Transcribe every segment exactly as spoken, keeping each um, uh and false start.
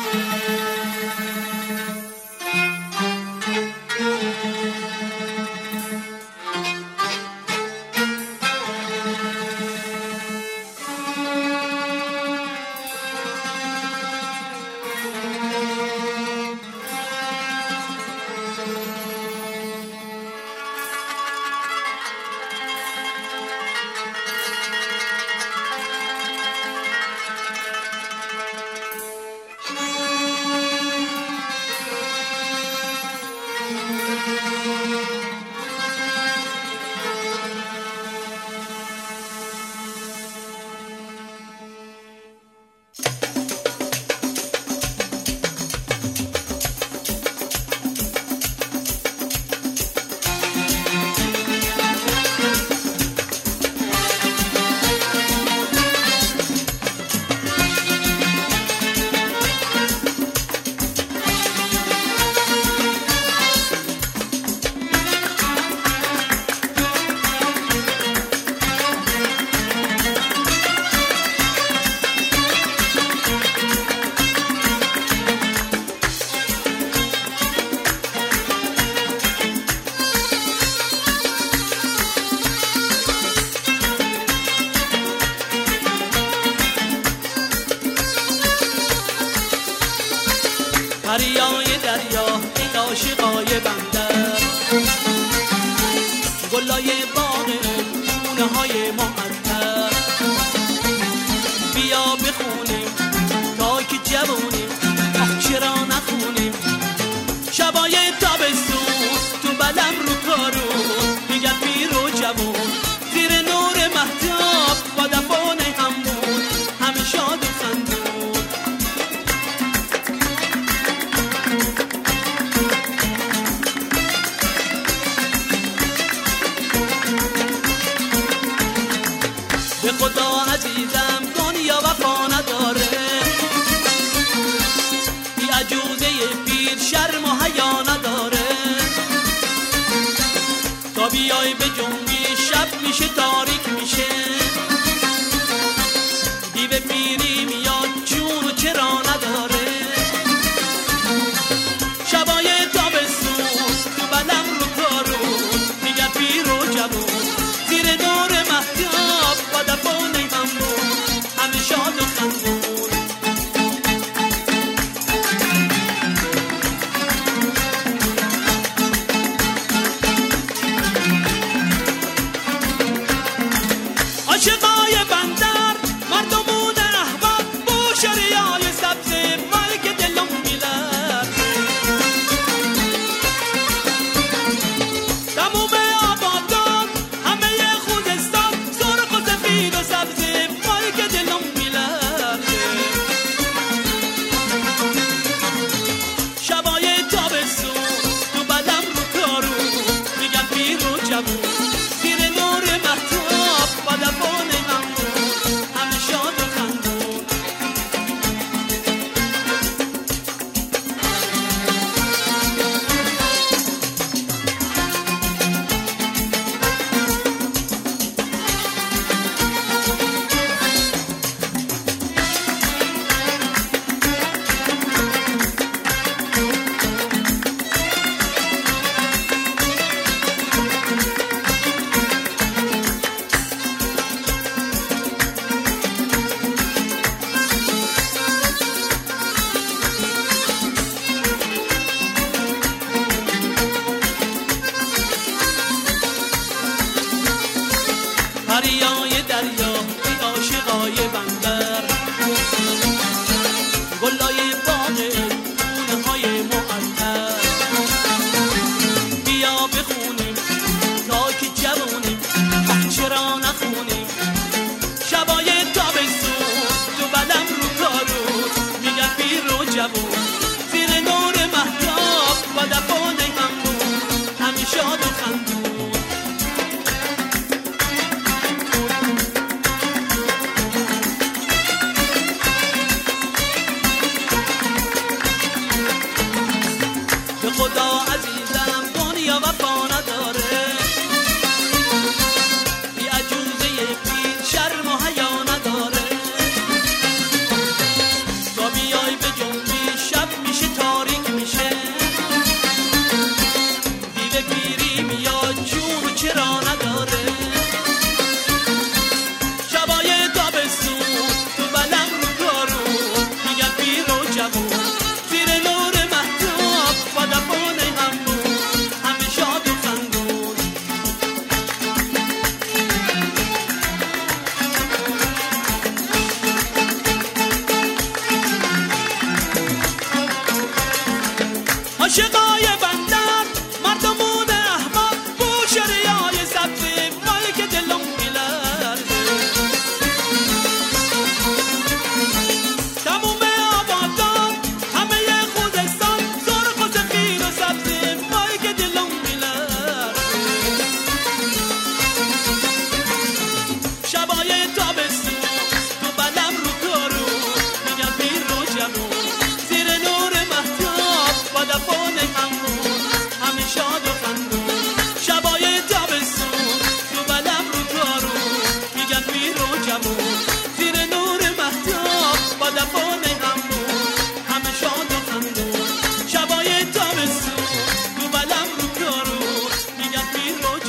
دریای دریا ای عاشقای بنده، گلای باغ خونه های معطر، بیا بخونیم تا که جوونیم، آه چرا نخونیم شبای تابستون تو بلم رو کارون، میگن پیر و جوون زیر نور مهتاب با دفان همون همه شاد و خندون. به خدا عزیزم دنیا وفا نداره، بی عجوزه پیر شرم و حیا نداره، تا بیای به جنبی شب میشه تاریک میشه، دیو پیری میاد چون و چرا نداره، شبای تابستون تو بلم رو کارون، میگن پیر و جوون زیر نور مهتاب با دفان همون همه شاد و خندون.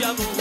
جوون